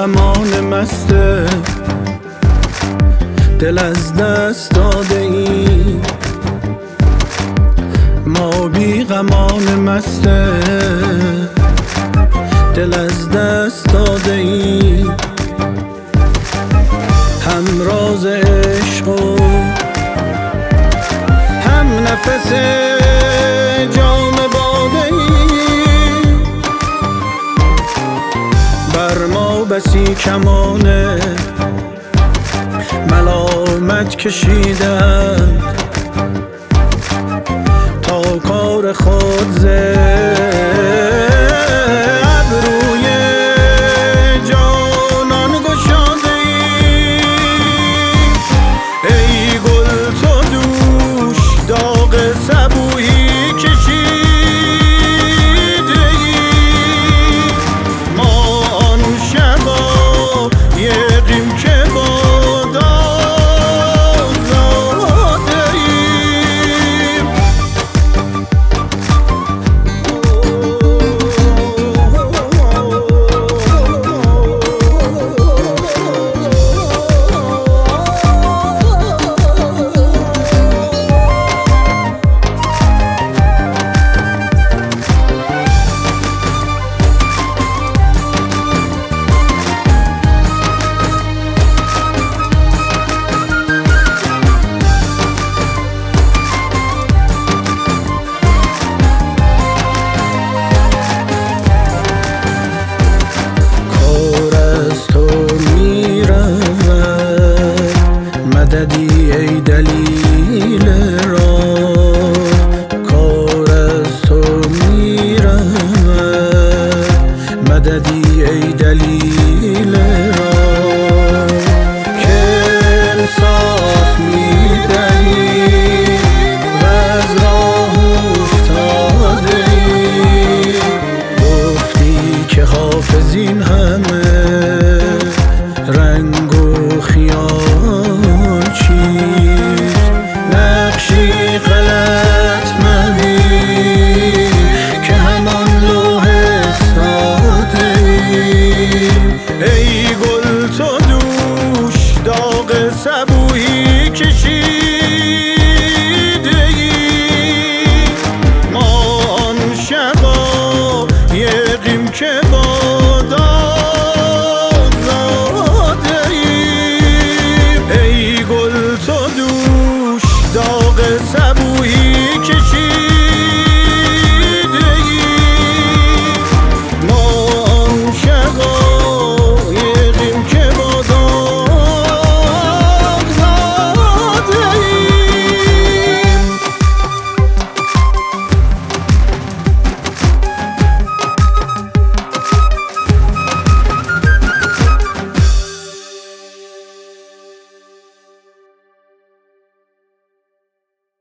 غمان مسته، دل از دست داده ای. ما بی غمان مسته، دل از دست داده ای. هم راز عشق و هم نفس جام باده ای. بر ما بسی کمان ملامت کشیدند، تا کار خود ز ابروی جانان گشاده ای. ای گل تو دوش داغ صبوحی کشیده ای. ما آن شبا یقیم که مددی ای دلیل را